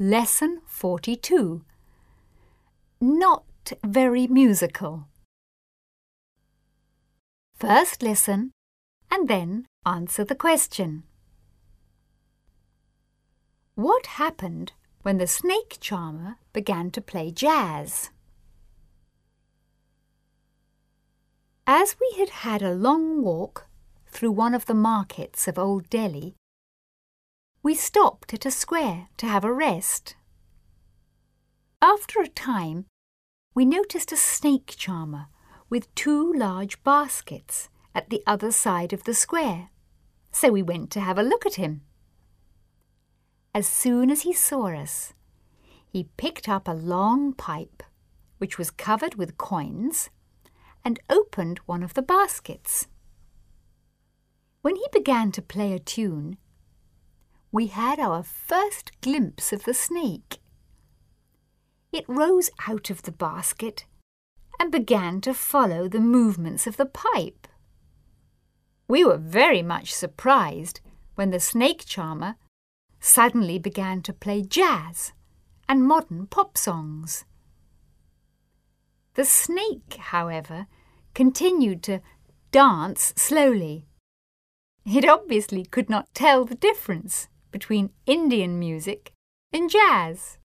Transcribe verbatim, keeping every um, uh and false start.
Lesson forty-two. Not very musical. First listen and then answer the question. What happened when the snake charmer began to play jazz? As we had had a long walk through one of the markets of Old Delhi, we stopped at a square to have a rest. After a time, we noticed a snake charmer with two large baskets at the other side of the square, so we went to have a look at him. As soon as he saw us, he picked up a long pipe, which was covered with coins, and opened one of the baskets. When he began to play a tune, we had our first glimpse of the snake. It rose out of the basket and began to follow the movements of the pipe. We were very much surprised when the snake charmer suddenly began to play jazz and modern pop songs. The snake, however, continued to dance slowly. It obviously could not tell the difference between Indian music and jazz.